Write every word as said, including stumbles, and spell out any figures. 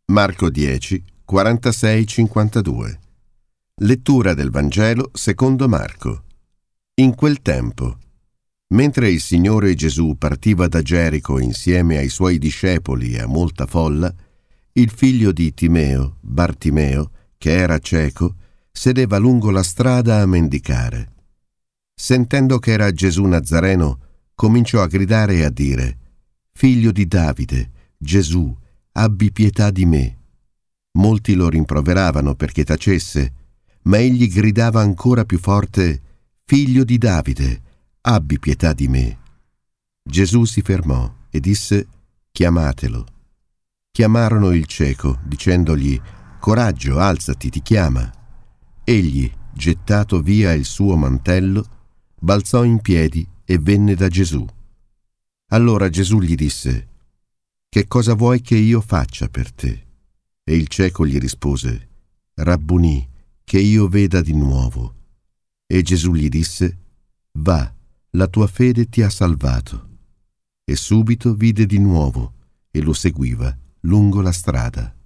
Marco dieci, quarantasei cinquantadue. Lettura del Vangelo secondo Marco. In quel tempo, mentre il Signore Gesù partiva da Gerico insieme ai suoi discepoli e a molta folla, il figlio di Timeo, Bartimeo, che era cieco, sedeva lungo la strada a mendicare. Sentendo che era Gesù Nazareno, cominciò a gridare e a dire: «Figlio di Davide, Gesù, abbi pietà di me». Molti lo rimproveravano perché tacesse, ma egli gridava ancora più forte: «Figlio di Davide, abbi pietà di me». Gesù si fermò e disse: «Chiamatelo». Chiamarono il cieco, dicendogli: «Coraggio, alzati, ti chiama». Egli, gettato via il suo mantello, balzò in piedi e venne da Gesù. Allora Gesù gli disse: «Che cosa vuoi che io faccia per te?» E il cieco gli rispose: «Rabbunì, che io veda di nuovo». E Gesù gli disse: «Va, la tua fede ti ha salvato». E subito vide di nuovo e lo seguiva lungo la strada.